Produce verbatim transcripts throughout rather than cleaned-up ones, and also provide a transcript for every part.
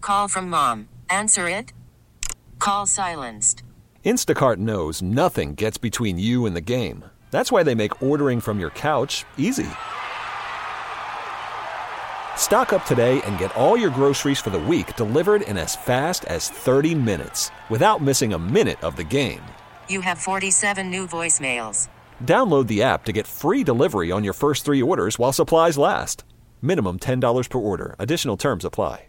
Call from mom. Answer it. Call silenced. Instacart knows nothing gets between you and the game. That's why they make ordering from your couch easy. Stock up today and get all your groceries for the week delivered in as fast as thirty minutes without missing a minute of the game. You have forty-seven new voicemails. Download the app to get free delivery on your first three orders while supplies last. Minimum ten dollars per order. Additional terms apply.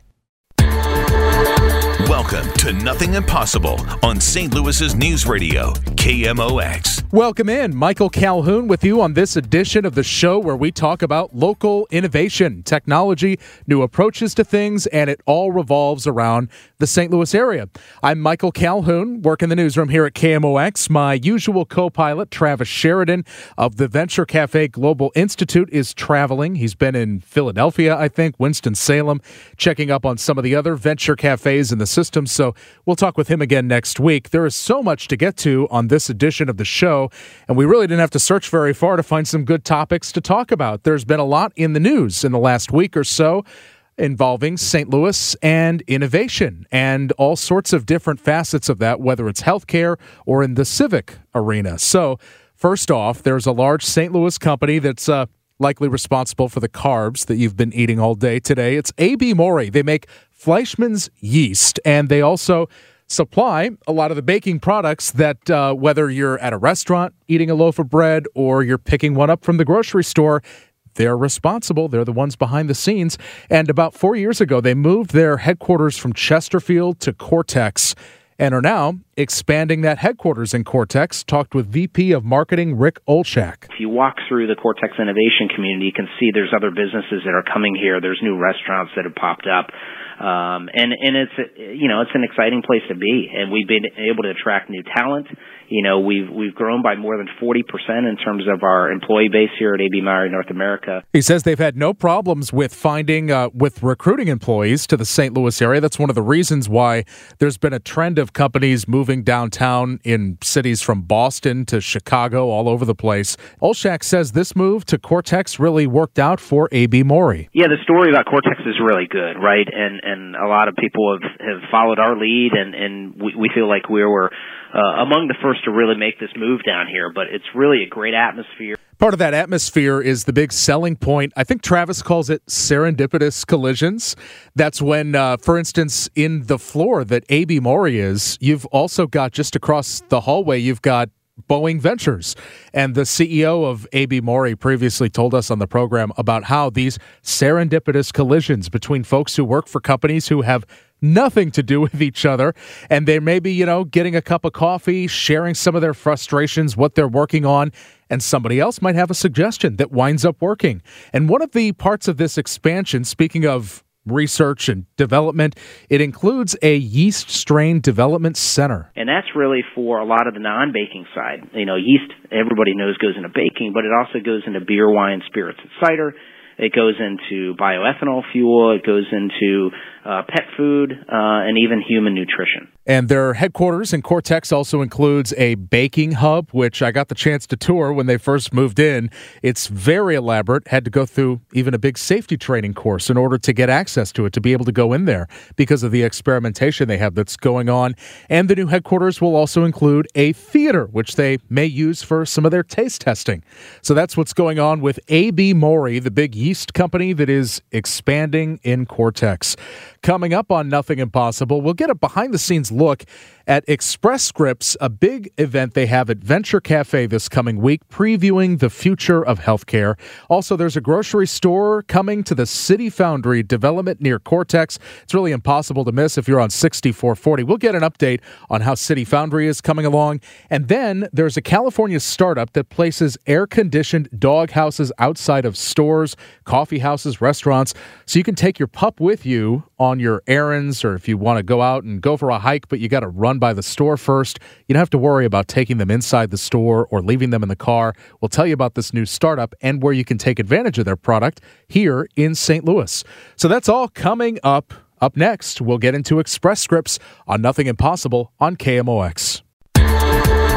Welcome to Nothing Impossible on Saint Louis's News Radio, K M O X. Welcome in. Michael Calhoun with you on this edition of the show where we talk about local innovation, technology, new approaches to things, and it all revolves around the Saint Louis area. I'm Michael Calhoun, work in the newsroom here at K M O X. My usual co-pilot, Travis Sheridan of the Venture Cafe Global Institute, is traveling. He's been in Philadelphia, I think, Winston-Salem, checking up on some of the other venture cafes in the system. So we'll talk with him again next week. There is so much to get to on this edition of the show, and we really didn't have to search very far to find some good topics to talk about. There's been a lot in the news in the last week or so involving Saint Louis and innovation and all sorts of different facets of that, whether it's healthcare or in the civic arena. So first off, there's a large Saint Louis company that's uh, likely responsible for the carbs that you've been eating all day today. It's A B Mori. They make Fleischmann's yeast, and they also supply a lot of the baking products that uh, whether you're at a restaurant eating a loaf of bread or you're picking one up from the grocery store, they're responsible. They're the ones behind the scenes. And about four years ago, they moved their headquarters from Chesterfield to Cortex and are now expanding that headquarters in Cortex. Talked with V P of Marketing, Rick Olchak. If you walk through the Cortex innovation community, you can see there's other businesses that are coming here. There's new restaurants that have popped up. Um, and, and it's, you know, it's an exciting place to be. And we've been able to attract new talent. You know, we've, we've grown by more than forty percent in terms of our employee base here at A B Mori North America. He says they've had no problems with finding, uh, with recruiting employees to the Saint Louis area. That's one of the reasons why there's been a trend of companies moving downtown in cities from Boston to Chicago, all over the place. Olchak says this move to Cortex really worked out for A B Mori. Yeah, the story about Cortex is really good, right? And, and a lot of people have, have followed our lead, and, and we, we feel like we were uh, among the first to really make this move down here, but it's really a great atmosphere. Part of that atmosphere is the big selling point. I think Travis calls it serendipitous collisions. That's when, uh, for instance, in the floor that A B Mori is, you've also got just across the hallway, you've got Boeing Ventures. And the C E O of A B Mori previously told us on the program about how these serendipitous collisions between folks who work for companies who have nothing to do with each other, and they may be, you know, getting a cup of coffee, sharing some of their frustrations, what they're working on, and somebody else might have a suggestion that winds up working. And one of the parts of this expansion, speaking of research and development, it includes a yeast strain development center. And that's really for a lot of the non-baking side. You know, yeast, everybody knows, goes into baking, but it also goes into beer, wine, spirits, and cider. It goes into bioethanol fuel. It goes into uh, pet food uh, and even human nutrition. And their headquarters in Cortex also includes a baking hub, which I got the chance to tour when they first moved in. It's very elaborate. Had to go through even a big safety training course in order to get access to it, to be able to go in there because of the experimentation they have that's going on. And the new headquarters will also include a theater, which they may use for some of their taste testing. So that's what's going on with A B Mori, the big yeast company that is expanding in Cortex. Coming up on Nothing Impossible, we'll get a behind-the-scenes look at Express Scripts, a big event they have at Venture Cafe this coming week, previewing the future of healthcare. Also, there's a grocery store coming to the City Foundry development near Cortex. It's really impossible to miss if you're on sixty-four forty. We'll get an update on how City Foundry is coming along. And then there's a California startup that places air-conditioned dog houses outside of stores, coffee houses, restaurants, so you can take your pup with you on your errands, or if you want to go out and go for a hike, but you got to run by the store first. You don't have to worry about taking them inside the store or leaving them in the car. We'll tell you about this new startup and where you can take advantage of their product here in Saint Louis. So that's all coming up. Up next, we'll get into Express Scripts on Nothing Impossible on K M O X.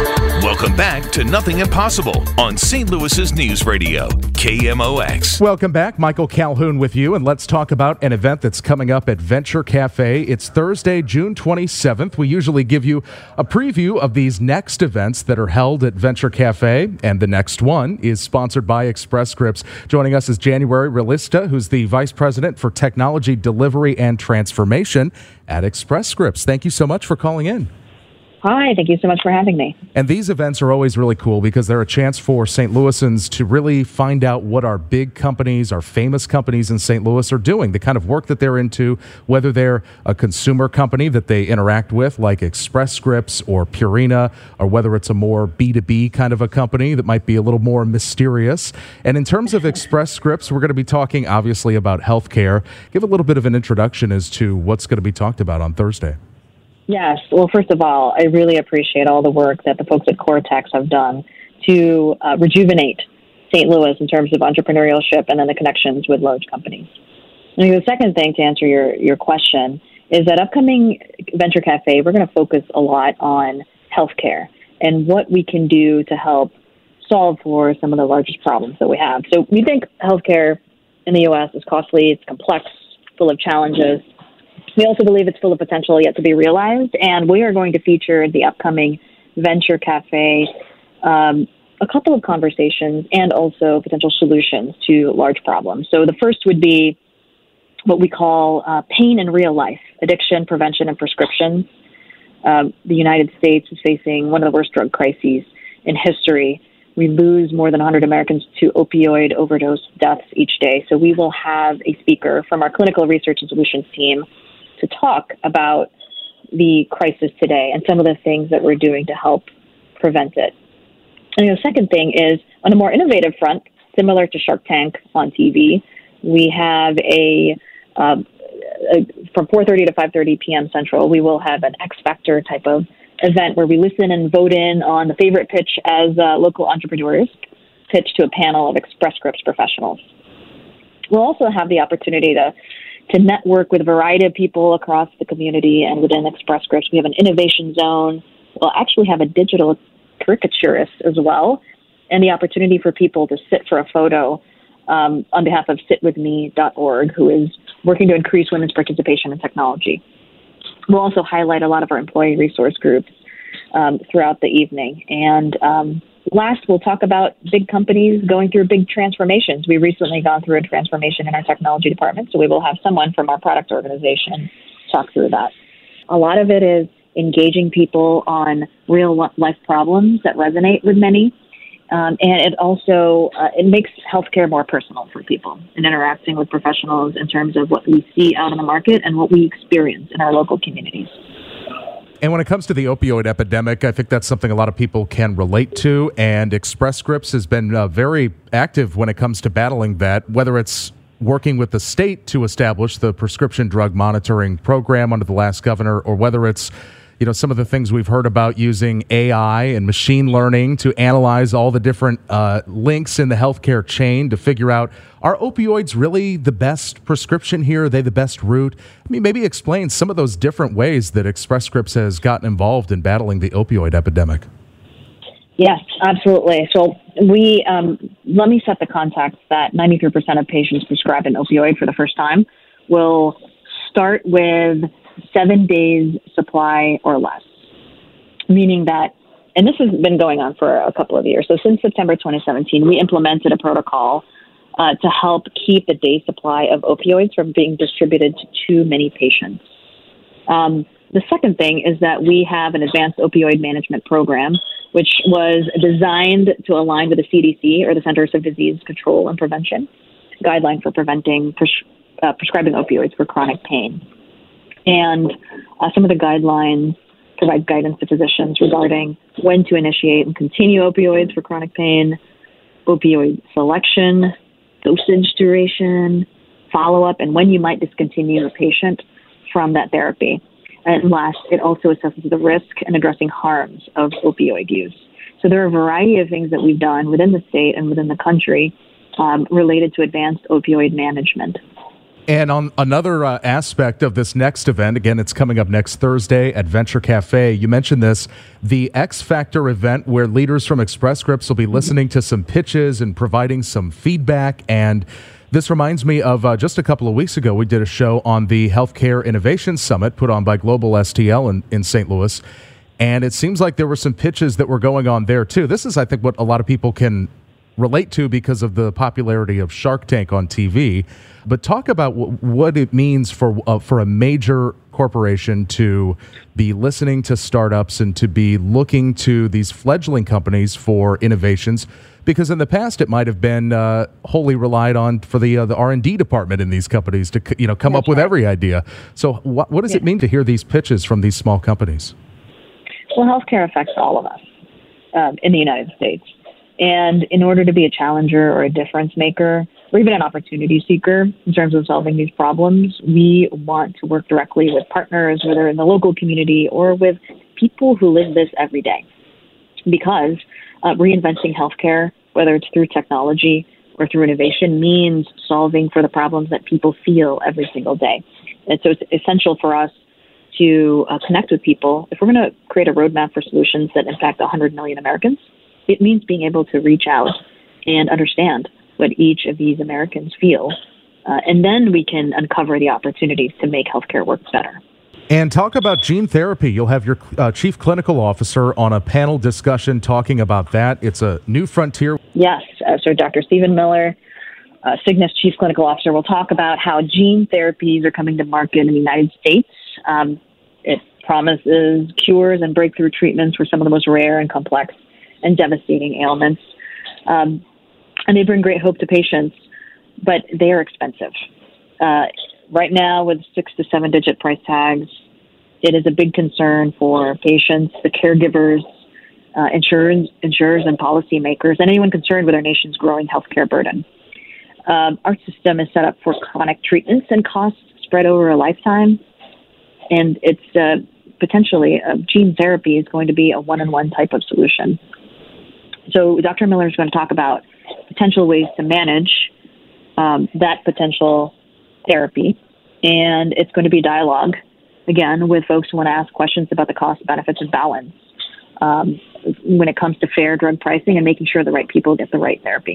Welcome back to Nothing Impossible on Saint Louis's News Radio, K M O X. Welcome back. Michael Calhoun with you, and let's talk about an event that's coming up at Venture Cafe. It's Thursday, June twenty-seventh. We usually give you a preview of these next events that are held at Venture Cafe, and the next one is sponsored by Express Scripts. Joining us is January Realista, who's the Vice President for Technology Delivery and Transformation at Express Scripts. Thank you so much for calling in. Hi, thank you so much for having me. And these events are always really cool because they're a chance for Saint Louisans to really find out what our big companies, our famous companies in Saint Louis are doing, the kind of work that they're into, whether they're a consumer company that they interact with like Express Scripts or Purina, or whether it's a more B two B kind of a company that might be a little more mysterious. And in terms of Express Scripts, we're going to be talking obviously about healthcare. Give a little bit of an introduction as to what's going to be talked about on Thursday. Yes. Well, first of all, I really appreciate all the work that the folks at Cortex have done to uh, rejuvenate Saint Louis in terms of entrepreneurship and then the connections with large companies. And the second thing to answer your, your question is that upcoming Venture Cafe, we're going to focus a lot on healthcare and what we can do to help solve for some of the largest problems that we have. So we think healthcare in the U S is costly, it's complex, full of challenges. We also believe it's full of potential yet to be realized, and we are going to feature at the upcoming Venture Cafe um, a couple of conversations and also potential solutions to large problems. So the first would be what we call uh, pain in real life, addiction, prevention, and prescriptions. Um, the United States is facing one of the worst drug crises in history. We lose more than one hundred Americans to opioid overdose deaths each day. So we will have a speaker from our clinical research and solutions team to talk about the crisis today and some of the things that we're doing to help prevent it. And the second thing is, on a more innovative front, similar to Shark Tank on T V, we have a, um, a from four thirty to five thirty p.m. Central, we will have an X Factor type of event where we listen and vote in on the favorite pitch as uh, local entrepreneurs pitch to a panel of Express Scripts professionals. We'll also have the opportunity to to network with a variety of people across the community and within Express Scripts. We have an innovation zone. We'll actually have a digital caricaturist as well, and the opportunity for people to sit for a photo um, on behalf of sit with me dot org, who is working to increase women's participation in technology. We'll also highlight a lot of our employee resource groups um, throughout the evening. And um, last, we'll talk about big companies going through big transformations. We've recently gone through a transformation in our technology department, so we will have someone from our product organization talk through that. A lot of it is engaging people on real life problems that resonate with many. Um, and it also, uh, it makes healthcare more personal for people and interacting with professionals in terms of what we see out in the market and what we experience in our local communities. And when it comes to the opioid epidemic, I think that's something a lot of people can relate to, and Express Scripts has been uh, very active when it comes to battling that, whether it's working with the state to establish the prescription drug monitoring program under the last governor, or whether it's you know, some of the things we've heard about using A I and machine learning to analyze all the different uh, links in the healthcare chain to figure out, are opioids really the best prescription here? Are they the best route? I mean, maybe explain some of those different ways that Express Scripts has gotten involved in battling the opioid epidemic. Yes, absolutely. So we, um, let me set the context that ninety-three percent of patients prescribed an opioid for the first time will start with seven days supply or less, meaning that, and this has been going on for a couple of years. So since September twenty seventeen, we implemented a protocol uh, to help keep the day supply of opioids from being distributed to too many patients. Um, the second thing is that we have an advanced opioid management program, which was designed to align with the C D C, or the Centers for Disease Control and Prevention, guideline for preventing pres- uh, prescribing opioids for chronic pain. And uh, some of the guidelines provide guidance to physicians regarding when to initiate and continue opioids for chronic pain, opioid selection, dosage duration, follow-up, and when you might discontinue a patient from that therapy. And last, it also assesses the risk and addressing harms of opioid use. So there are a variety of things that we've done within the state and within the country um, related to advanced opioid management. And on another uh, aspect of this next event, again, it's coming up next Thursday at Venture Cafe. You mentioned this, the X Factor event where leaders from Express Scripts will be listening to some pitches and providing some feedback. And this reminds me of uh, just a couple of weeks ago, we did a show on the Healthcare Innovation Summit put on by Global S T L in, in Saint Louis. And it seems like there were some pitches that were going on there, too. This is, I think, what a lot of people can relate to because of the popularity of Shark Tank on T V. But talk about w- what it means for uh, for a major corporation to be listening to startups and to be looking to these fledgling companies for innovations. Because in the past, it might have been uh, wholly relied on for the uh, the R and D department in these companies to you know come That's up with right. every idea. So wh- what does Yeah. it mean to hear these pitches from these small companies? Well, healthcare affects all of us um, in the United States. And in order to be a challenger or a difference maker, or even an opportunity seeker in terms of solving these problems, we want to work directly with partners, whether in the local community or with people who live this every day. Because uh, reinventing healthcare, whether it's through technology or through innovation, means solving for the problems that people feel every single day. And so it's essential for us to uh, connect with people. If we're going to create a roadmap for solutions that impact one hundred million Americans, it means being able to reach out and understand what each of these Americans feel. Uh, and then we can uncover the opportunities to make healthcare work better. And talk about gene therapy. You'll have your uh, chief clinical officer on a panel discussion talking about that. It's a new frontier. Yes. Uh, so Doctor Stephen Miller, uh, Cygnus chief clinical officer, will talk about how gene therapies are coming to market in the United States. Um, it promises cures and breakthrough treatments for some of the most rare and complex and devastating ailments. Um, and they bring great hope to patients, but they are expensive. Uh, right now, with six to seven digit price tags, it is a big concern for patients, the caregivers, uh, insurers, insurers and policymakers, and anyone concerned with our nation's growing healthcare burden. Um, our system is set up for chronic treatments and costs spread over a lifetime. And it's uh, potentially uh, gene therapy is going to be a one-on-one type of solution. So Doctor Miller is going to talk about potential ways to manage um, that potential therapy. And it's going to be a dialogue, again, with folks who want to ask questions about the cost, benefits, and balance um, when it comes to fair drug pricing and making sure the right people get the right therapy.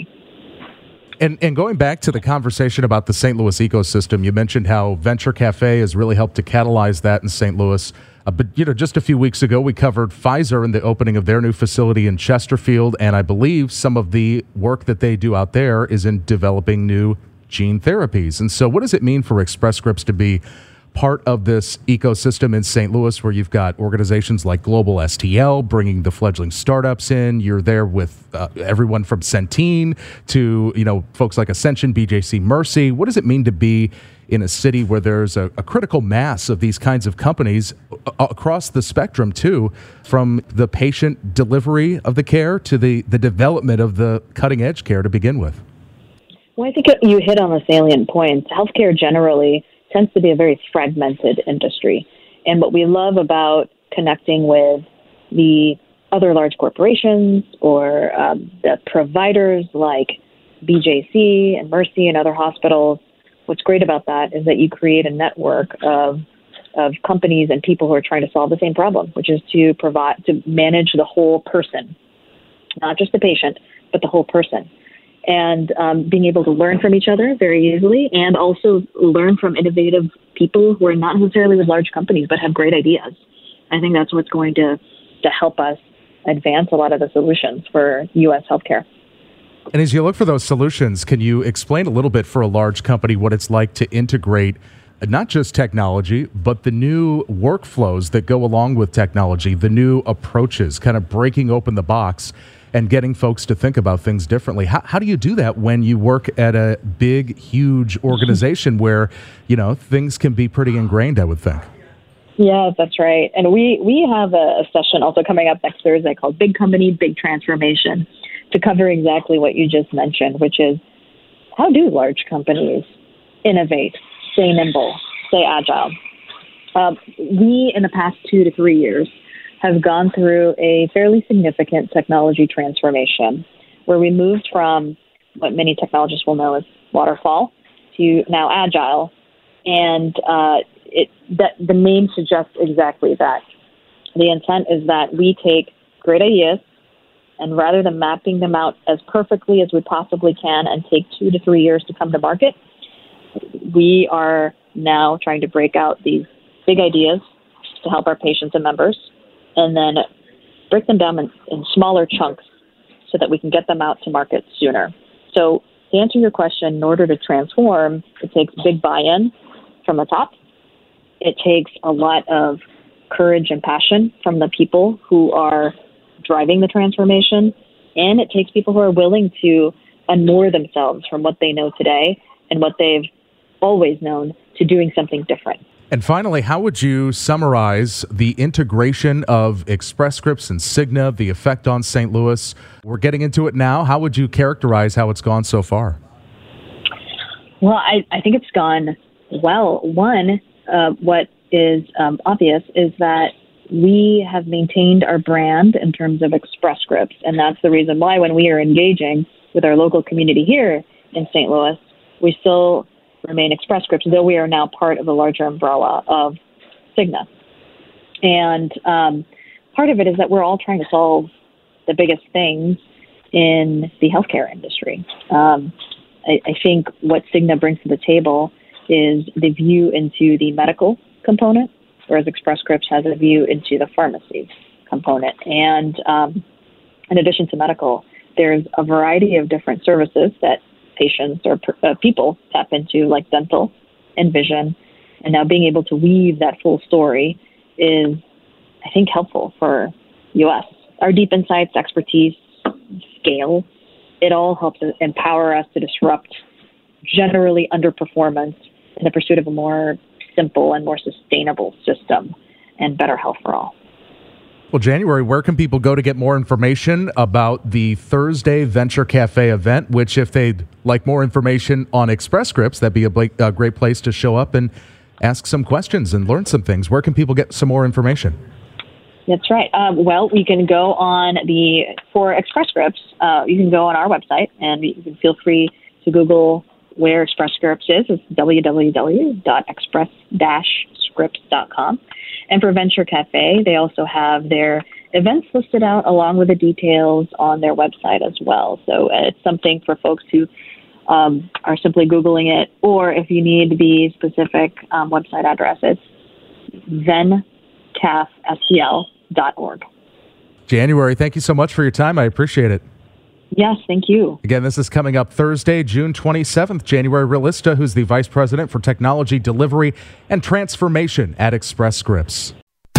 And and going back to the conversation about the Saint Louis ecosystem, you mentioned how Venture Cafe has really helped to catalyze that in Saint Louis. Uh, but, you know, just a few weeks ago, we covered Pfizer and the opening of their new facility in Chesterfield. And I believe some of the work that they do out there is in developing new gene therapies. And so what does it mean for Express Scripts to be part of this ecosystem in Saint Louis where you've got organizations like Global S T L bringing the fledgling startups in? You're there with uh, everyone from Centene to, you know, folks like Ascension, B J C Mercy. What does it mean to be in a city where there's a, a critical mass of these kinds of companies a- across the spectrum, too, from the patient delivery of the care to the, the development of the cutting edge care to begin with? Well, I think you hit on the salient points. Healthcare generally tends to be a very fragmented industry. And what we love about connecting with the other large corporations or um, the providers like B J C and Mercy and other hospitals, what's great about that is that you create a network of of companies and people who are trying to solve the same problem, which is to provide, to manage the whole person, not just the patient, but the whole person. And um, being able to learn from each other very easily and also learn from innovative people who are not necessarily with large companies but have great ideas. I think that's what's going to, to help us advance a lot of the solutions for U S healthcare. And as you look for those solutions, can you explain a little bit for a large company what it's like to integrate not just technology, but the new workflows that go along with technology, the new approaches, kind of breaking open the box and getting folks to think about things differently? How, how do you do that when you work at a big, huge organization where, you know, things can be pretty ingrained, I would think? Yeah, that's right. And we, we have a, a session also coming up next Thursday called Big Company, Big Transformation to cover exactly what you just mentioned, which is how do large companies innovate, stay nimble, stay agile? Uh, we, in the past two to three years, have gone through a fairly significant technology transformation where we moved from what many technologists will know as waterfall to now agile, And uh, it, that the name suggests exactly that. The intent is that we take great ideas, and rather than mapping them out as perfectly as we possibly can and take two to three years to come to market, we are now trying to break out these big ideas to help our patients and members, and then break them down in, in smaller chunks so that we can get them out to market sooner. So to answer your question, in order to transform, it takes big buy-in from the top. It takes a lot of courage and passion from the people who are driving the transformation, and it takes people who are willing to unmoor themselves from what they know today and what they've always known to doing something different. And finally, how would you summarize the integration of Express Scripts and Cigna, the effect on Saint Louis? We're getting into it now. How would you characterize how it's gone so far? Well, I, I think it's gone well. One, uh, what is um, obvious is that we have maintained our brand in terms of Express Scripts, and that's the reason why when we are engaging with our local community here in Saint Louis, we still remain Express Scripts, though we are now part of the larger umbrella of Cigna. And um, part of it is that we're all trying to solve the biggest things in the healthcare industry. Um, I, I think what Cigna brings to the table is the view into the medical component, whereas Express Scripts has a view into the pharmacy component. And um, in addition to medical, there's a variety of different services that patients or uh, people tap into, like dental and vision. And now being able to weave that full story is, I think, helpful for U S. Our deep insights, expertise, scale, it all helps empower us to disrupt generally underperformance in the pursuit of a more simple and more sustainable system and better health for all. Well, January, where can people go to get more information about the Thursday Venture Cafe event, which if they'd like more information on Express Scripts, that'd be a, a great place to show up and ask some questions and learn some things. Where can people get some more information? That's right. Um, well, we can go on the, for Express Scripts, uh, you can go on our website and you can feel free to Google where Express Scripts is. It's w w w dot express dash scripts dot com. And for Venture Cafe, they also have their events listed out along with the details on their website as well. So uh, it's something for folks who um, are simply Googling it, or if you need the specific um, website address, it's ven caf s c l dot org. January, thank you so much for your time. I appreciate it. Yes, thank you. Again, this is coming up Thursday, June twenty-seventh. January Realista, who's the Vice President for Technology Delivery and Transformation at Express Scripts.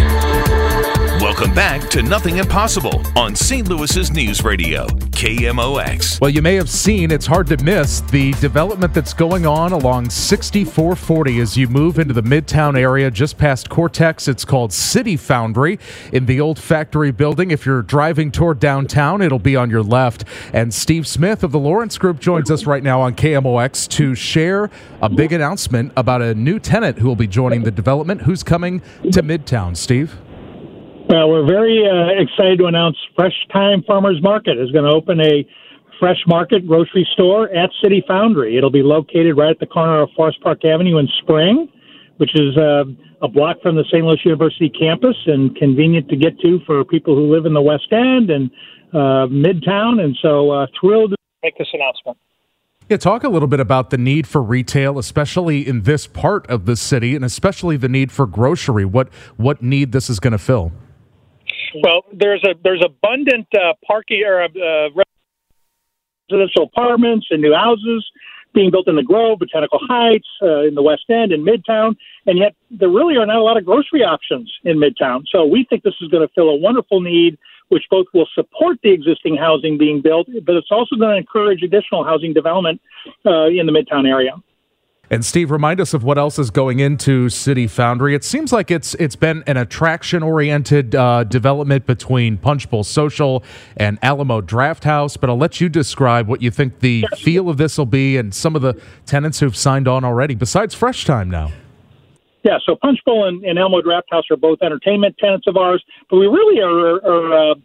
Welcome back to Nothing Impossible on Saint Louis's News Radio, K M O X. Well, you may have seen, it's hard to miss, the development that's going on along sixty-four forty as you move into the Midtown area just past Cortex. It's called City Foundry in the old factory building. If you're driving toward downtown, it'll be on your left. And Steve Smith of the Lawrence Group joins us right now on K M O X to share a big announcement about a new tenant who will be joining the development. Who's coming to Midtown, Steve? Well, we're very uh, excited to announce Fresh Time Farmers Market is going to open a fresh market grocery store at City Foundry. It'll be located right at the corner of Forest Park Avenue in Spring, which is uh, a block from the Saint Louis University campus and convenient to get to for people who live in the West End and uh, Midtown. And so uh, thrilled to make this announcement. Yeah, talk a little bit about the need for retail, especially in this part of the city, and especially the need for grocery. What what need this is going to fill? Well, there's a there's abundant uh, parking or uh, residential apartments and new houses being built in the Grove, Botanical Heights, uh, in the West End, and Midtown, and yet there really are not a lot of grocery options in Midtown. So we think this is going to fill a wonderful need, which both will support the existing housing being built, but it's also going to encourage additional housing development uh, in the Midtown area. And Steve, remind us of what else is going into City Foundry. It seems like it's it's been an attraction-oriented uh, development between Punch Bowl Social and Alamo Draft House, but I'll let you describe what you think the feel of this will be and some of the tenants who've signed on already, besides Fresh Time now. Yeah, so Punch Bowl and, and Alamo Draft House are both entertainment tenants of ours, but we really are, are uh,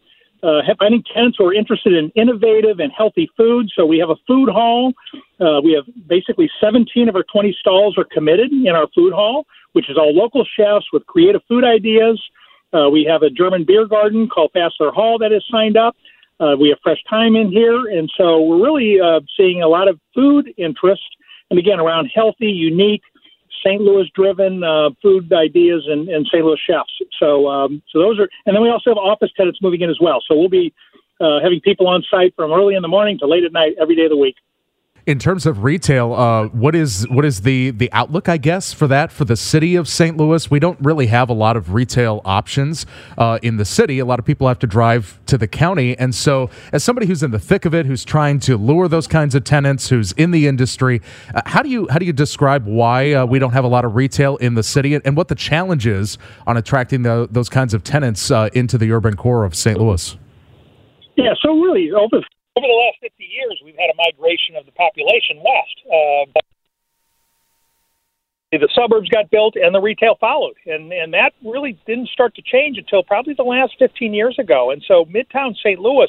uh, finding tenants who are interested in innovative and healthy food. So we have a food hall. Uh, we have basically seventeen of our twenty stalls are committed in our food hall, which is all local chefs with creative food ideas. Uh, we have a German beer garden called Fassler Hall that is signed up. Uh, we have Fresh Thyme in here. And so we're really uh, seeing a lot of food interest, and again, around healthy, unique, Saint Louis-driven uh, food ideas and, and Saint Louis chefs. So, um, so those are, and then we also have office tenants moving in as well. So we'll be uh, having people on site from early in the morning to late at night every day of the week. In terms of retail, uh, what is what is the the outlook, I guess, for that for the city of Saint Louis? We don't really have a lot of retail options uh, in the city. A lot of people have to drive to the county, and so as somebody who's in the thick of it, who's trying to lure those kinds of tenants, who's in the industry, uh, how do you how do you describe why uh, we don't have a lot of retail in the city, and, and what the challenge is on attracting the, those kinds of tenants uh, into the urban core of Saint Louis? Yeah, so really over. Over the last fifty years, we've had a migration of the population west. Uh, the suburbs got built and the retail followed. And, and that really didn't start to change until probably the last fifteen years ago. And so Midtown Saint Louis,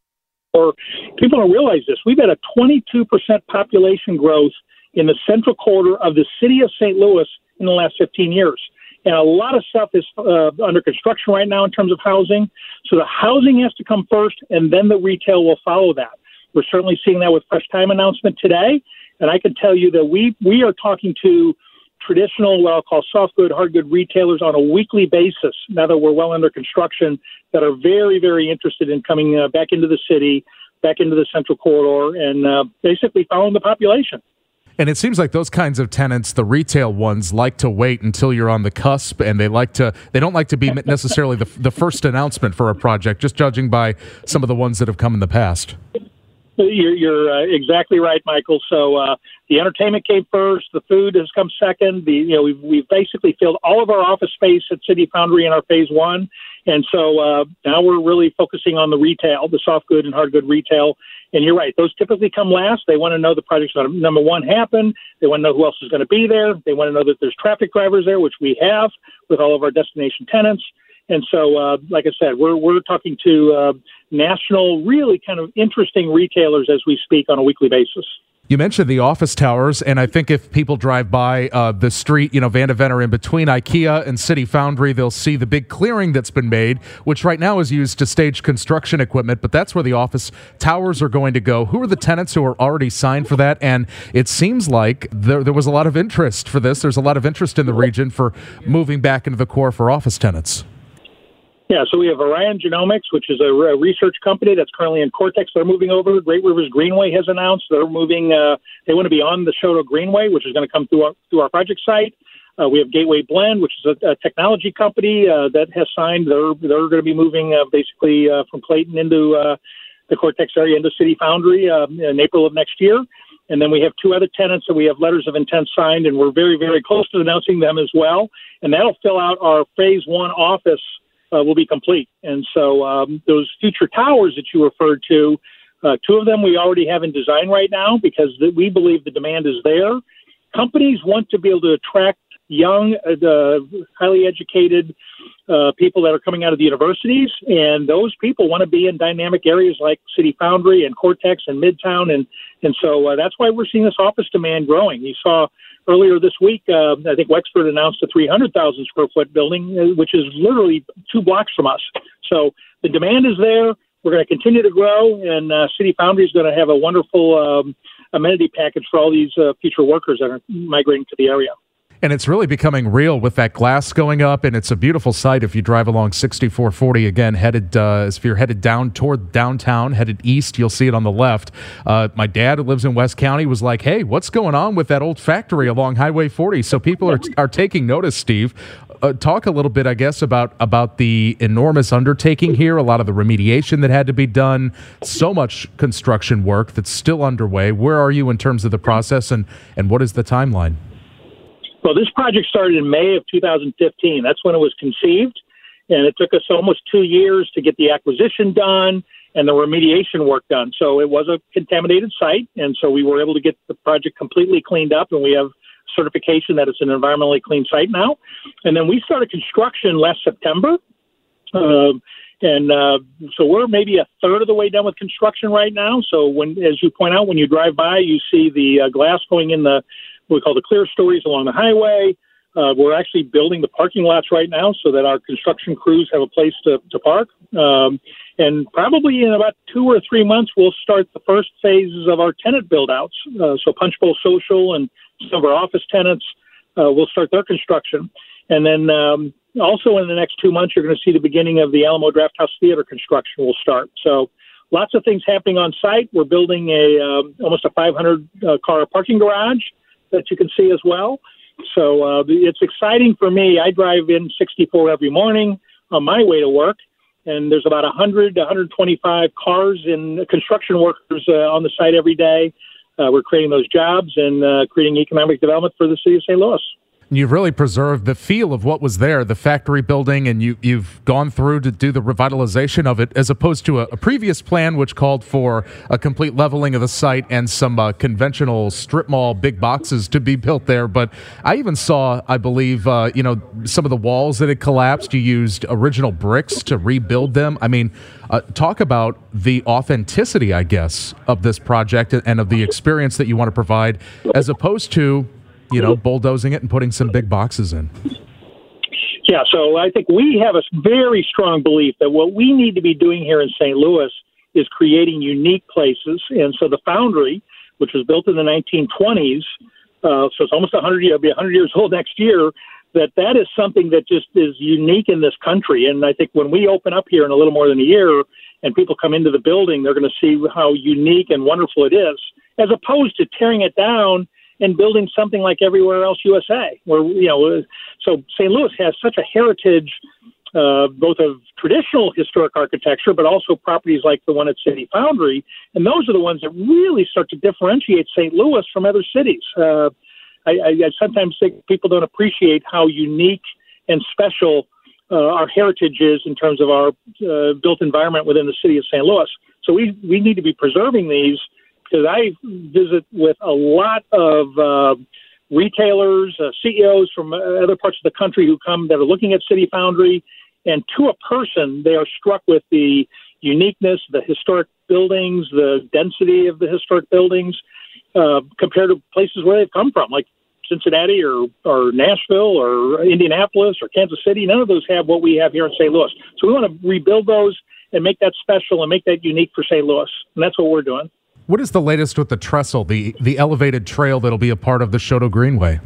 or people don't realize this, we've had a twenty-two percent population growth in the central quarter of the city of Saint Louis in the last fifteen years. And a lot of stuff is uh, under construction right now in terms of housing. So the housing has to come first, and then the retail will follow that. We're certainly seeing that with Fresh Thyme announcement today. And I can tell you that we, we are talking to traditional, what I'll call soft good, hard good retailers on a weekly basis, now that we're well under construction, that are very, very interested in coming uh, back into the city, back into the central corridor, and uh, basically following the population. And it seems like those kinds of tenants, the retail ones, like to wait until you're on the cusp, and they like to they don't like to be necessarily the the first announcement for a project, just judging by some of the ones that have come in the past. You're, you're uh, exactly right, Michael. So uh, the entertainment came first, the food has come second. The you know we've we've basically filled all of our office space at City Foundry in our phase one, and so uh, now we're really focusing on the retail, the soft good and hard good retail. And you're right; those typically come last. They want to know the project's going to number one happen. They want to know who else is going to be there. They want to know that there's traffic drivers there, which we have with all of our destination tenants. And so, uh, like I said, we're we're talking to uh, national, really kind of interesting retailers as we speak on a weekly basis. You mentioned the office towers, and I think if people drive by uh, the street, you know, Vandeventer in between IKEA and City Foundry, they'll see the big clearing that's been made, which right now is used to stage construction equipment, but that's where the office towers are going to go. Who are the tenants who are already signed for that? And it seems like there, there was a lot of interest for this. There's a lot of interest in the region for moving back into the core for office tenants. Yeah, so we have Orion Genomics, which is a research company that's currently in Cortex. They're moving over. Great Rivers Greenway has announced they're moving. Uh, they want to be on the Shoto Greenway, which is going to come through our, through our project site. Uh, we have Gateway Blend, which is a, a technology company uh, that has signed. They're they're going to be moving uh, basically uh, from Clayton into uh, the Cortex area into City Foundry uh, in April of next year. And then we have two other tenants that we have letters of intent signed, and we're very, very close to announcing them as well. And that'll fill out our phase one office. Uh, will be complete. And so um, those future towers that you referred to, uh, two of them we already have in design right now because th- we believe the demand is there. Companies want to be able to attract young, uh, highly educated uh, people that are coming out of the universities, and those people want to be in dynamic areas like City Foundry and Cortex and Midtown, and and so uh, that's why we're seeing this office demand growing. You saw earlier this week, uh, I think Wexford announced a three hundred thousand square foot building, which is literally two blocks from us. So the demand is there. We're going to continue to grow, and uh, City Foundry is going to have a wonderful um, amenity package for all these uh, future workers that are migrating to the area. And it's really becoming real with that glass going up, and it's a beautiful sight if you drive along sixty-four forty, again, headed, uh, if you're headed down toward downtown, headed east, you'll see it on the left. Uh, my dad, who lives in West County, was like, hey, what's going on with that old factory along Highway forty? So people are are taking notice, Steve. Uh, talk a little bit, I guess, about, about the enormous undertaking here, a lot of the remediation that had to be done, so much construction work that's still underway. Where are you in terms of the process, and, and what is the timeline? Well, this project started in May of two thousand fifteen. That's when it was conceived, and it took us almost two years to get the acquisition done and the remediation work done. So it was a contaminated site, and so we were able to get the project completely cleaned up, and we have certification that it's an environmentally clean site now. And then we started construction last September, uh, And uh, so we're maybe a third of the way done with construction right now. So when, as you point out, when you drive by, you see the uh, glass going in the what we call the clear stories along the highway. Uh, we're actually building the parking lots right now so that our construction crews have a place to, to park. Um, and probably in about two or three months, we'll start the first phases of our tenant build-outs. Uh, so Punchbowl Social and some of our office tenants uh, will start their construction. And then um, also in the next two months, you're going to see the beginning of the Alamo Drafthouse Theater construction will start. So lots of things happening on site. We're building a um, almost a five hundred uh, car parking garage that you can see as well. So uh, it's exciting for me. I drive in sixty-four every morning on my way to work, and there's about one hundred to one hundred twenty-five cars and construction workers uh, on the site every day. Uh, we're creating those jobs and uh, creating economic development for the city of Saint Louis. You've really preserved the feel of what was there, the factory building, and you, you've gone through to do the revitalization of it, as opposed to a, a previous plan which called for a complete leveling of the site and some uh, conventional strip mall big boxes to be built there. But I even saw, I believe, uh, you know, some of the walls that had collapsed. You used original bricks to rebuild them. I mean, uh, talk about the authenticity, I guess, of this project and of the experience that you want to provide, as opposed to, you know, bulldozing it and putting some big boxes in. Yeah, so I think we have a very strong belief that what we need to be doing here in Saint Louis is creating unique places. And so the Foundry, which was built in the nineteen twenties, uh, so it's almost one hundred, it'll be one hundred years old next year, that that is something that just is unique in this country. And I think when we open up here in a little more than a year and people come into the building, they're going to see how unique and wonderful it is, as opposed to tearing it down and building something like everywhere else U S A, where, you know, so Saint Louis has such a heritage, uh, both of traditional historic architecture, but also properties like the one at City Foundry. And those are the ones that really start to differentiate Saint Louis from other cities. Uh, I, I, I sometimes think people don't appreciate how unique and special uh, our heritage is in terms of our uh, built environment within the city of Saint Louis. So we, we need to be preserving these, because I visit with a lot of uh, retailers, uh, C E Os from other parts of the country who come that are looking at City Foundry, and to a person, they are struck with the uniqueness, the historic buildings, the density of the historic buildings, uh, compared to places where they've come from, like Cincinnati or, or Nashville or Indianapolis or Kansas City. None of those have what we have here in Saint Louis. So we want to rebuild those and make that special and make that unique for Saint Louis, and that's what we're doing. What is the latest with the trestle, the the elevated trail that'll be a part of the Chouteau Greenway?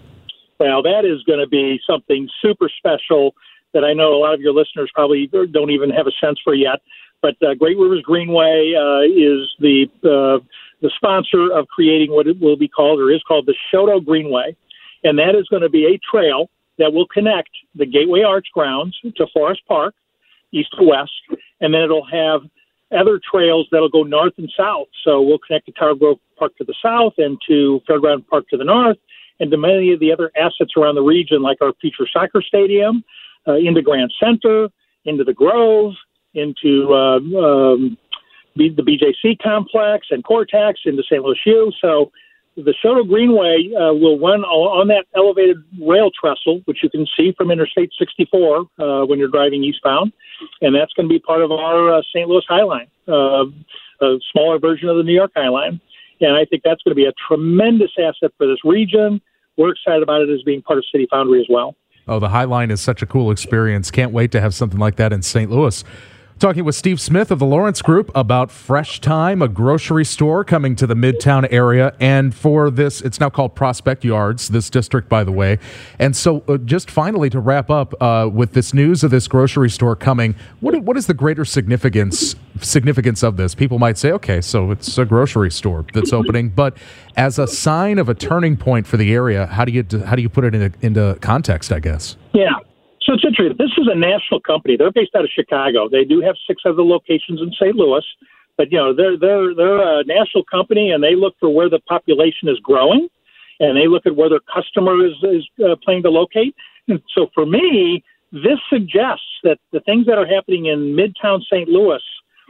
Well, that is going to be something super special that I know a lot of your listeners probably don't even have a sense for yet. But uh, Great Rivers Greenway uh, is the uh, the sponsor of creating what it will be called, or is called, the Chouteau Greenway. And that is going to be a trail that will connect the Gateway Arts grounds to Forest Park, east to west, and then it'll have other trails that'll go north and south. So we'll connect to Tower Grove Park to the south and to Fairground Park to the north, and to many of the other assets around the region, like our future soccer stadium, uh, into Grand Center, into the Grove, into uh, um, the B J C complex and Cortex, into Saint Louis U. So the Chouteau Greenway uh, will run on that elevated rail trestle, which you can see from Interstate sixty-four uh, when you're driving eastbound. And that's going to be part of our uh, Saint Louis High Line, uh, a smaller version of the New York High Line. And I think that's going to be a tremendous asset for this region. We're excited about it as being part of City Foundry as well. Oh, the High Line is such a cool experience. Can't wait to have something like that in Saint Louis. Talking with Steve Smith of the Lawrence Group about Fresh Time, a grocery store coming to the Midtown area. And for this, it's now called Prospect Yards, this district, by the way. And so uh, just finally to wrap up uh, with this news of this grocery store coming, what what is the greater significance significance of this? People might say, okay, so it's a grocery store that's opening, but as a sign of a turning point for the area, how do you how do you put it into, into context, I guess? Yeah. So it's interesting. This is a national company. They're based out of Chicago. They do have six other locations in Saint Louis, but you know they're they're they're a national company, and they look for where the population is growing, and they look at where their customer is is uh, planning to locate. And so for me, this suggests that the things that are happening in Midtown Saint Louis,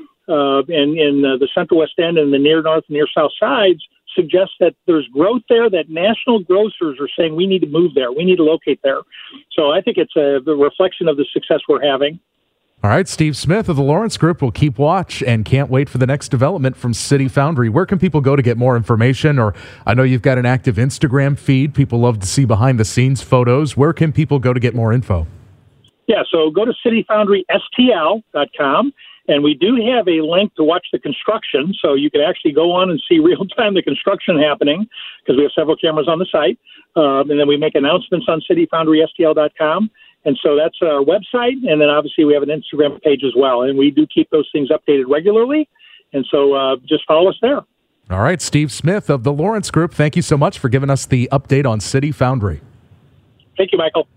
uh, and in uh, the Central West End and the near north and near south sides, suggests that there's growth there, that national grocers are saying we need to move there, we need to locate there. So I think it's a the reflection of the success we're having. All right, Steve Smith of the Lawrence Group will keep watch and can't wait for the next development from City Foundry. Where can people go to get more information? Or I know you've got an active Instagram feed. People love to see behind-the-scenes photos. Where can people go to get more info? Yeah, so go to city foundry s t l dot com, and we do have a link to watch the construction, so you can actually go on and see real-time the construction happening, because we have several cameras on the site. Um, and then we make announcements on city foundry s t l dot com. And so that's our website, and then obviously we have an Instagram page as well, and we do keep those things updated regularly, and so uh, just follow us there. All right, Steve Smith of the Lawrence Group, thank you so much for giving us the update on City Foundry. Thank you, Michael.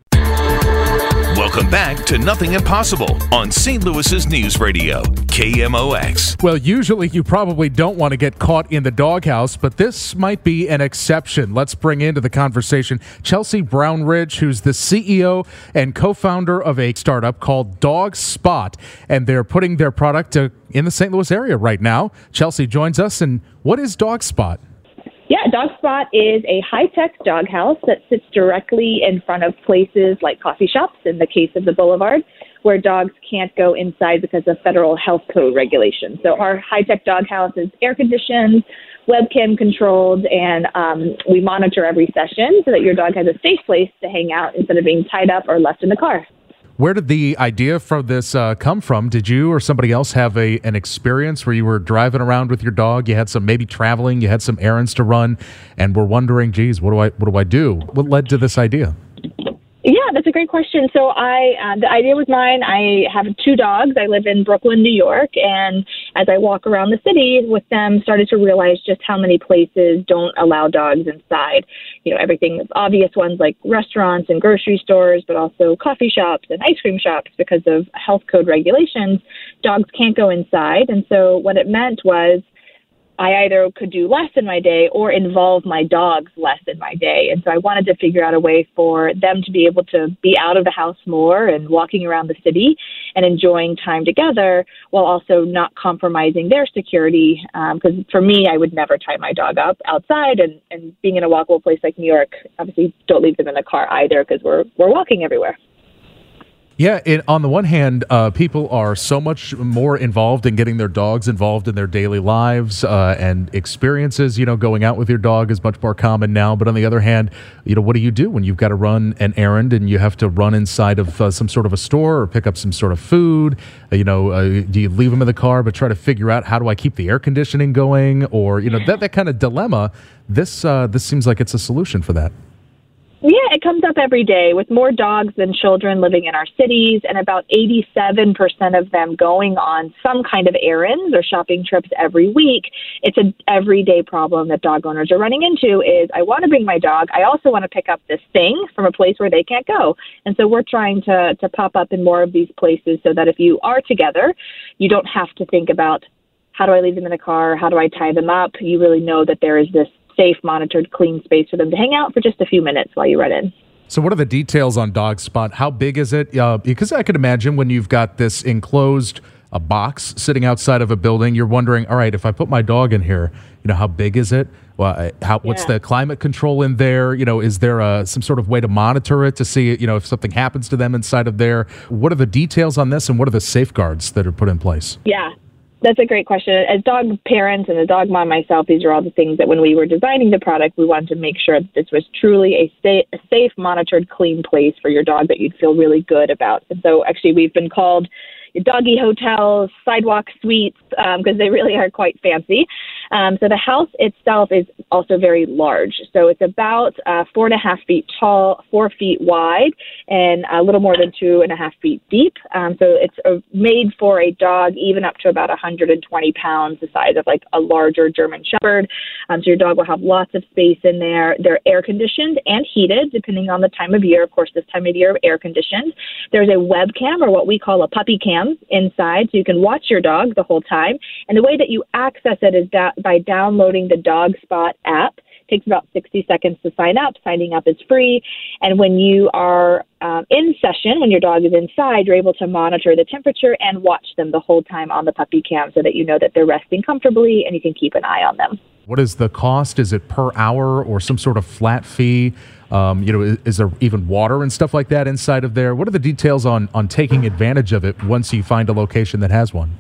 Welcome back to Nothing Impossible on Saint Louis's News Radio, K M O X. Well, usually you probably don't want to get caught in the doghouse, but this might be an exception. Let's bring into the conversation Chelsea Brownridge, who's the C E O and co-founder of a startup called Dog Spot, and they're putting their product to, in the Saint Louis area right now. Chelsea joins us, and what is Dog Spot? Yeah, Dog Spot is a high-tech dog house that sits directly in front of places like coffee shops, in the case of the Boulevard, where dogs can't go inside because of federal health code regulations. So our high-tech dog house is air-conditioned, webcam controlled, and um, we monitor every session so that your dog has a safe place to hang out instead of being tied up or left in the car. Where did the idea for this uh, come from? Did you or somebody else have a an experience where you were driving around with your dog? You had some maybe traveling, you had some errands to run, and were wondering, geez, what do I what do I do? What led to this idea? Yeah, that's a great question. So I, uh, the idea was mine. I have two dogs. I live in Brooklyn, New York, and as I walk around the city with them, started to realize just how many places don't allow dogs inside. You know, everything obvious ones like restaurants and grocery stores, but also coffee shops and ice cream shops because of health code regulations. Dogs can't go inside, and so what it meant was I either could do less in my day or involve my dogs less in my day. And so I wanted to figure out a way for them to be able to be out of the house more and walking around the city and enjoying time together while also not compromising their security. Because um, for me, I would never tie my dog up outside. And, and being in a walkable place like New York, obviously don't leave them in the car either because we're we're walking everywhere. Yeah, it, on the one hand, uh, people are so much more involved in getting their dogs involved in their daily lives uh, and experiences. You know, going out with your dog is much more common now. But on the other hand, you know, what do you do when you've got to run an errand and you have to run inside of uh, some sort of a store or pick up some sort of food? Uh, you know, uh, do you leave them in the car but try to figure out how do I keep the air conditioning going? Or, you know, that, that kind of dilemma, this uh, this seems like it's a solution for that. Yeah, it comes up every day with more dogs than children living in our cities, and about eighty-seven percent of them going on some kind of errands or shopping trips every week. It's an everyday problem that dog owners are running into is I want to bring my dog. I also want to pick up this thing from a place where they can't go. And so we're trying to, to pop up in more of these places so that if you are together, you don't have to think about how do I leave them in the car? How do I tie them up? You really know that there is this safe, monitored, clean space for them to hang out for just a few minutes while you run in. So what are the details on Dog Spot? How big is it? Uh, because I could imagine when you've got this enclosed a box sitting outside of a building, you're wondering, all right, if I put my dog in here, you know, how big is it? Well, how, what's yeah. the climate control in there? You know, is there a, some sort of way to monitor it to see, you know, if something happens to them inside of there? What are the details on this and what are the safeguards that are put in place? Yeah. That's a great question. As dog parents and a dog mom myself, these are all the things that when we were designing the product, we wanted to make sure that this was truly a, sta- a safe, monitored, clean place for your dog that you'd feel really good about. And so actually we've been called doggy hotels, sidewalk suites, because um, they really are quite fancy. Um, so the house itself is also very large. So it's about uh, four and a half feet tall, four feet wide, and a little more than two and a half feet deep. Um, so it's uh, made for a dog even up to about one hundred twenty pounds, the size of like a larger German Shepherd. Um, so your dog will have lots of space in there. They're air conditioned and heated, depending on the time of year. Of course, this time of year, air conditioned. There's a webcam, or what we call a puppy cam, inside, so you can watch your dog the whole time. And the way that you access it is da- by downloading the Dog Spot app. It takes about sixty seconds to sign up. Signing up is free. And when you are um, in session, when your dog is inside, you're able to monitor the temperature and watch them the whole time on the puppy cam so that you know that they're resting comfortably and you can keep an eye on them. What is the cost? Is it per hour or some sort of flat fee? Um, you know, is, is there even water and stuff like that inside of there? What are the details on on taking advantage of it once you find a location that has one?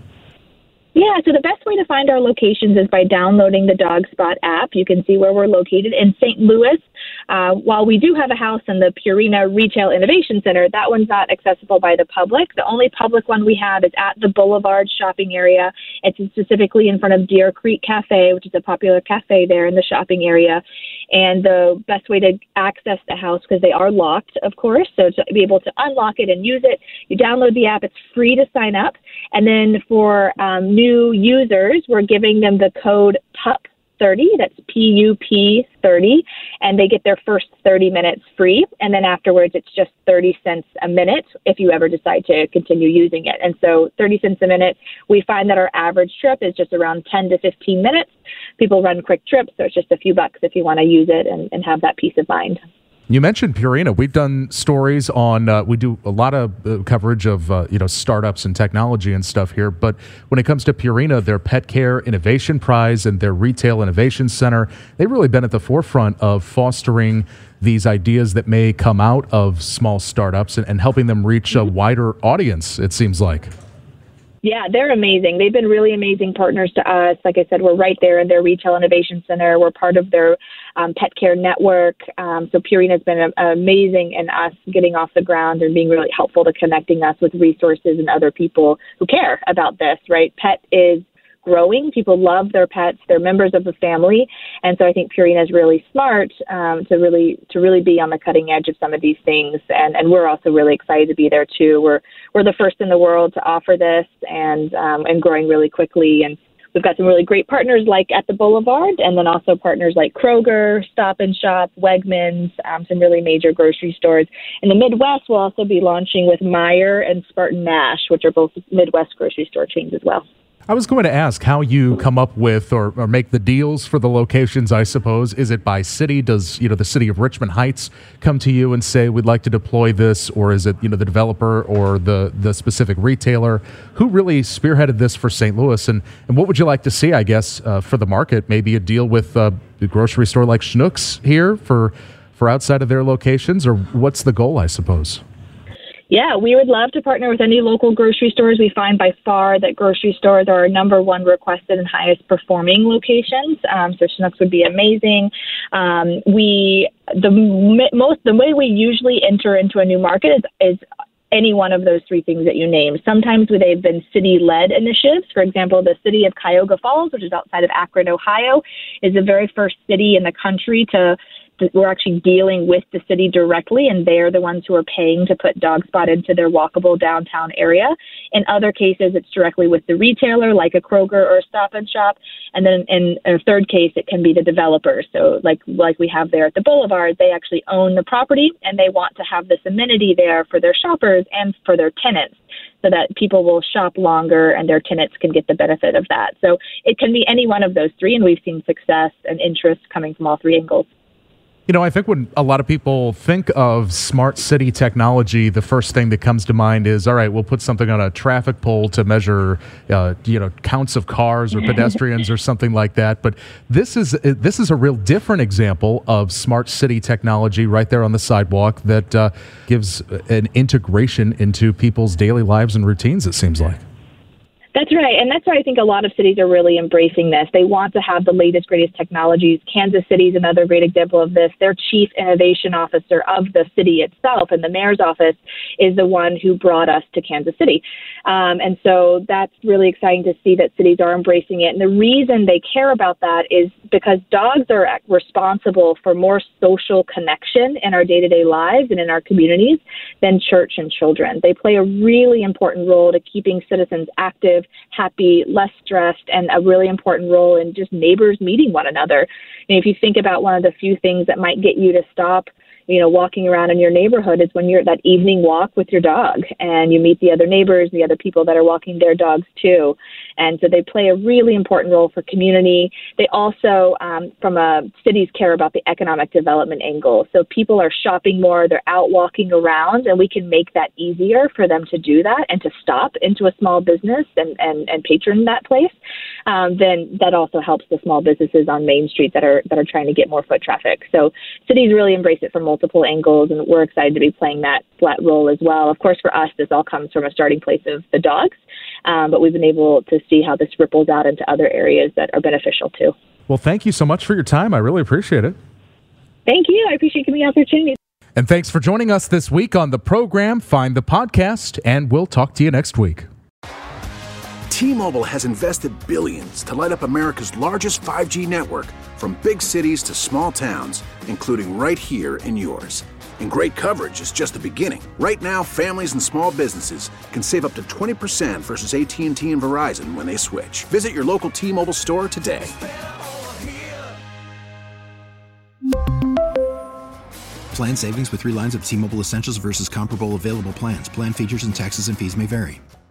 Yeah, so the best way to find our locations is by downloading the DogSpot app. You can see where we're located in Saint Louis. Uh, while we do have a house in the Purina Retail Innovation Center, that one's not accessible by the public. The only public one we have is at the Boulevard shopping area. It's specifically in front of Deer Creek Cafe, which is a popular cafe there in the shopping area. And the best way to access the house, because they are locked, of course, so to be able to unlock it and use it, you download the app. It's free to sign up. And then for um, new users, we're giving them the code P U P thirty, that's P U P thirty, and they get their first thirty minutes free. And then afterwards, it's just thirty cents a minute if you ever decide to continue using it. And so thirty cents a minute, we find that our average trip is just around ten to fifteen minutes. People run quick trips, so it's just a few bucks if you want to use it and, and have that peace of mind. You mentioned Purina. We've done stories on, uh, we do a lot of uh, coverage of, uh, you know, startups and technology and stuff here. But when it comes to Purina, their Pet Care Innovation Prize and their Retail Innovation Center, they've really been at the forefront of fostering these ideas that may come out of small startups and, and helping them reach a wider audience, it seems like. Yeah, they're amazing. They've been really amazing partners to us. Like I said, we're right there in their Retail Innovation Center. We're part of their um, pet care network. Um, so Purina has been a, amazing in us getting off the ground and being really helpful to connecting us with resources and other people who care about this, right? Pet is growing. People love their pets. They're members of the family. And so I think Purina is really smart um, to really to really be on the cutting edge of some of these things. And, and we're also really excited to be there too. We're we're the first in the world to offer this and um, and growing really quickly. And we've got some really great partners like at the Boulevard, and then also partners like Kroger, Stop and Shop, Wegmans, um, some really major grocery stores. In the Midwest, we'll also be launching with Meijer and Spartan Nash, which are both Midwest grocery store chains as well. I was going to ask how you come up with or, or make the deals for the locations, I suppose. Is it by city? Does, you know, the city of Richmond Heights come to you and say, we'd like to deploy this? Or is it, you know, the developer or the, the specific retailer? Who really spearheaded this for Saint Louis? And, and what would you like to see, I guess, uh, for the market? Maybe a deal with uh, a grocery store like Schnucks here for, for outside of their locations? Or what's the goal, I suppose? Yeah, we would love to partner with any local grocery stores. We find by far that grocery stores are our number one requested and highest performing locations. Um, so Schnucks would be amazing. Um, we the most the way we usually enter into a new market is is any one of those three things that you named. Sometimes they've been city-led initiatives. For example, the city of Cuyahoga Falls, which is outside of Akron, Ohio, is the very first city in the country to we're actually dealing with the city directly, and they're the ones who are paying to put DogSpot into their walkable downtown area. In other cases, it's directly with the retailer, like a Kroger or a Stop and Shop. And then in a third case, it can be the developer. So like like we have there at the Boulevard, they actually own the property, and they want to have this amenity there for their shoppers and for their tenants, so that people will shop longer and their tenants can get the benefit of that. So it can be any one of those three, and we've seen success and interest coming from all three angles. You know, I think when a lot of people think of smart city technology, the first thing that comes to mind is, all right, we'll put something on a traffic pole to measure, uh, you know, counts of cars or pedestrians or something like that. But this is this is a real different example of smart city technology right there on the sidewalk that uh, gives an integration into people's daily lives and routines, it seems like. That's right. And that's why I think a lot of cities are really embracing this. They want to have the latest, greatest technologies. Kansas City is another great example of this. Their chief innovation officer of the city itself and the mayor's office is the one who brought us to Kansas City. Um, and so that's really exciting to see that cities are embracing it. And the reason they care about that is because dogs are responsible for more social connection in our day-to-day lives and in our communities than church and children. They play a really important role to keeping citizens active, happy, less stressed, and a really important role in just neighbors meeting one another. And if you think about one of the few things that might get you to stop, you know, walking around in your neighborhood is when you're at that evening walk with your dog and you meet the other neighbors, the other people that are walking their dogs too. And so they play a really important role for community. They also, um, from a cities, care about the economic development angle. So people are shopping more, they're out walking around, and we can make that easier for them to do that and to stop into a small business and, and, and patron that place. Um, then that also helps the small businesses on Main Street that are that are trying to get more foot traffic. So cities really embrace it from multiple angles, and we're excited to be playing that, that role as well. Of course, for us, this all comes from a starting place of the dogs, um, but we've been able to see how this ripples out into other areas that are beneficial too. Well, thank you so much for your time. I really appreciate it. Thank you. I appreciate giving me the opportunity. And thanks for joining us this week on the program. Find the podcast, and we'll talk to you next week. T-Mobile has invested billions to light up America's largest five G network, from big cities to small towns, including right here in yours. And great coverage is just the beginning. Right now, families and small businesses can save up to twenty percent versus A T and T and Verizon when they switch. Visit your local T-Mobile store today. Plan savings with three lines of T-Mobile Essentials versus comparable available plans. Plan features and taxes and fees may vary.